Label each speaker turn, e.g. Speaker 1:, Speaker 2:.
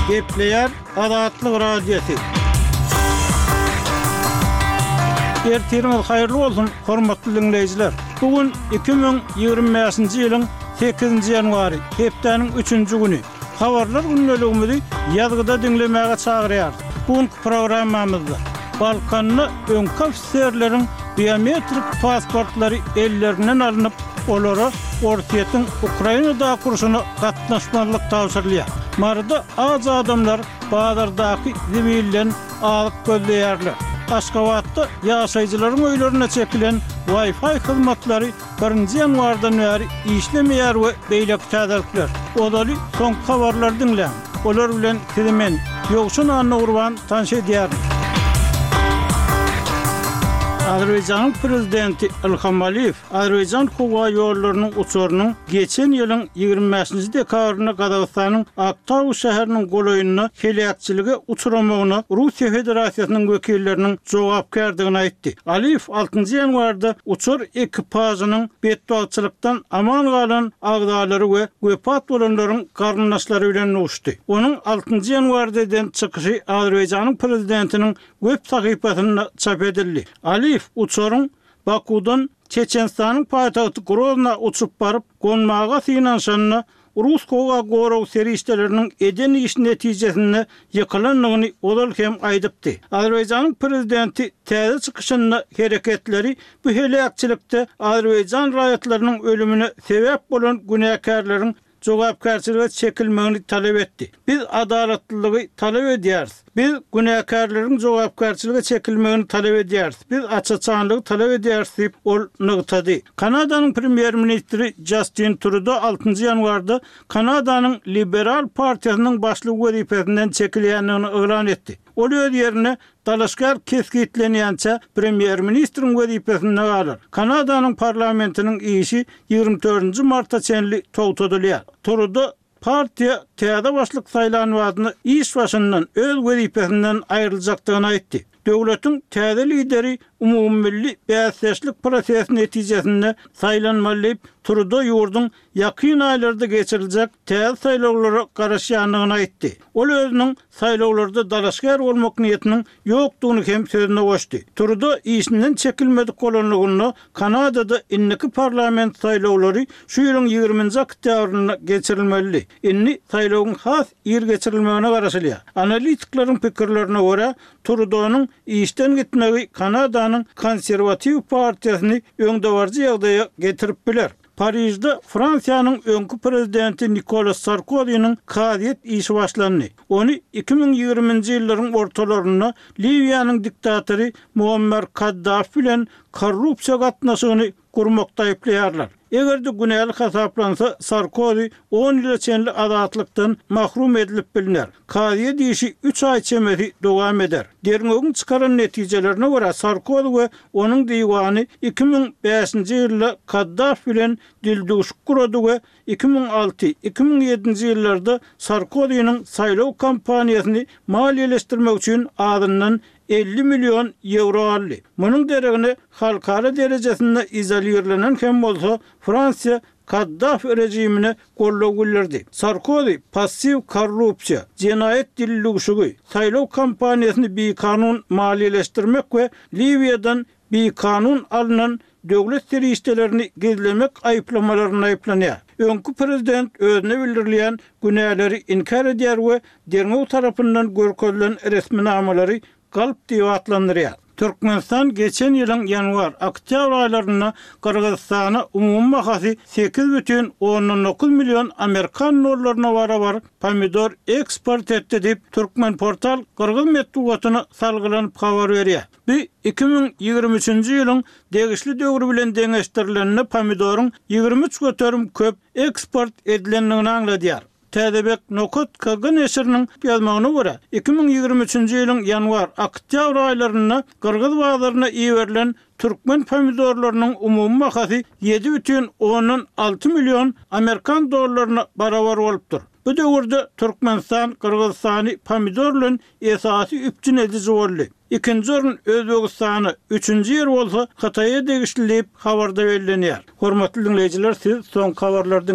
Speaker 1: Gepleyer Adatlyk radiosu. Ertirimiz hayırlı olsun, hormatly dinleyijiler. Bugün 2025-nji ýylyň 8-nji ýanwary, hepdeniň 3-nji güni. Habarlar günneligimizi ýazgyda dinlemäge çagyrýar. Bugünkü programmamyzda Balkanly öňki ofisierleriň biometrik pasportlary ellerinden alınıp, olara Ortiýetiň Ukrainada kurşuny gatnaşmalyk tawsyrlýar. Marada az adamlar bazardaky zibilden alyp gözleýärler. Aşgabatda ýaşaýjylaryň öýlerine çekilen Wi-Fi hyzmatlary 1-nji ýanwardan bäri işlemeýär we beýleki täzelikler. Odaly soň habarlar dinleň. Olar bilen men Ýogşun Anna Urban tanış edýär. Azerbaýjanyň prezidenti Ilham Aliýew Azerbaýjan howa ýollarynyň uçurynyň geçen ýylyň 25-nji dekabrynda Gazagystanyň Aktaw şäheriniň golaýynyna helakçyligi uçuramagyna Russiýa Federasiýasynyň wekilleriniň jogapkärdigini aýtdy. Aliýew 6-njy ýanwarda uçur ekipażynyň betbalçylykdan aman galan agdalary we wepat bolanlaryň garnaşlary bilen uçdy. Onuň 6-njy ýanwardan çykyşy Azerbaýjanyň prezidentiniň web sahypasyna çap edildi. Aliýew uçurun Bakudan Çeçenistanyň paýtagty Grozna uçup baryp gonmaga synanşanyna Rus howa goraw serişleriniň eden iş netijesinde ýykylanlygyny odal hem aýdypdy. Azerbaýjanyň prezidenti täze çykyşyna hereketleri bu helakçylykda Azerbaýjan raýatlarynyň ölümine sebäp bolan günäkärleriň jogapkärçiligi çekilmegini talep etdi. Biz adaletlilige talep edýäris. Biz günäkärleriň jogapkärçiligi çekilmegini talep edýäris. Biz açyçanlygy talep edýäris diýip ol nygtady. Kanadanyň premier ministri Justin Trudeau 6-njy ýanwarda Kanadanyň Liberal partiýasynyň başlyk wezipesinden çekilýänligini elan etdi. Ol öz ýerine dalaşgar keskitlenýänçe premier ministriň wezipesini alar. Kanadanyň parlamentiniň işi 24-nji martda çenli togtadylýar. Trudeau partiýa täze başlyk saýlanmagyny iş başyndan öz wezipesinden aýryljakdygyny aýtdy. Döwletiň täze lideri umumilli bäsleşlik prosesi netijesinde saýlanmaly Trudeau ýurdun ýakyn aýlarda geçiriljek täze saýlawlara garaşýanlygyny aýtdy. Ol özüniň saýlawlarda dalaşgar bolmak niýetiniň ýokdugyny hem sözüne goşdy. Trudeau işinden çekilmedik bolanlygyny Kanadada inniki parlament saýlawlary şu ýylyň 20-nji oktýabrynda geçirilmeli. Inni saýlawyň has ýer geçirilmegine garaşylýar. Analitiklaryň pikirlerine görä Trudeau'nun işten gitmegi Kanadanyň konserwatiw partiýasyny öňdewarjy ýagdaýa getirip biler. Parijde Fransiýanyň öňkü prezidenti Nicolas Sarkozynyň kadet işi başlandy. Ony 2020-nji ýyllaryň ortalaryna Libiýanyň diktatory Muammar Kaddafi bilen korrupsiýa gatnaşygyny gurmakda aýplaýarlar. Egerde günälik hasaplansa Sarkozy 10 ýyl çenli azatlykdan mahrum edilip biliner. Kadet işi 3 ay çemeri dowam eder. Derňögün çykaran netijelerine görä Sarkozy we onuň diýwany 2005-nji ýylda Kaddafi bilen dildüşik kurady we 2006-2007-nji ýyllarda Sarkozynyň saýlaw kampaniýasyny maliýeleşdirmek üçin adyndan 50 milyon euro aldy. Munyň deregine halkara derejesinde izolýerlenen hem bolsa Fransiýa Kaddafi rejimine gollaw güllerdi. Sarkozy passiv korrupsiýa, jenaýet dildüşigi, saýlaw kampaniýasyny bir kanun maliýeleşdirmek we Libiýadan bir kanun alynan döwlet serişdelerini gizlemek aýplamalaryny aýplanýar. Öňkü prezident özüne bildirilýän günäleri inkar edýär we derňöw tarapyndan görkezlen resminamaları galp diýip atlandyrýar. Türkmenistan geçen ýylyň ýanwar oktýabr aýlaryna Kyrgyzstana umum bahasy 8,9 milyon Amerikan dollaryna barabar pomidor eksport etdi diýip Türkmen portal Kyrgyz medeniýetine salgylanyp habar berýär. Bu 2023-nji ýylyň degişli döwri bilen deňeşdirilenine pomidoryň 23 göterim köp eksport edilenligini aňladýar. Täzebek Nokot Kagyn eşiriniň ýazmagyna görä 2023-nji ýylyň ýanwar oktýabr aýlaryna Kyrgyz bazaryna iýerilen Türkmen pomidorlarynyň umumy bahasy 7,6 milyon Amerikan dollaryna barabar bolupdyr. Bu döwürde Türkmenistan Kyrgyzstany pomidor bilen esasy üpçün edici boldy. İkinci orun Özbekistany, üçüncü yer bolsa Hataýa degişlilip habarda bellenýär. Hormatly dinleýijiler, siz soň habarlardan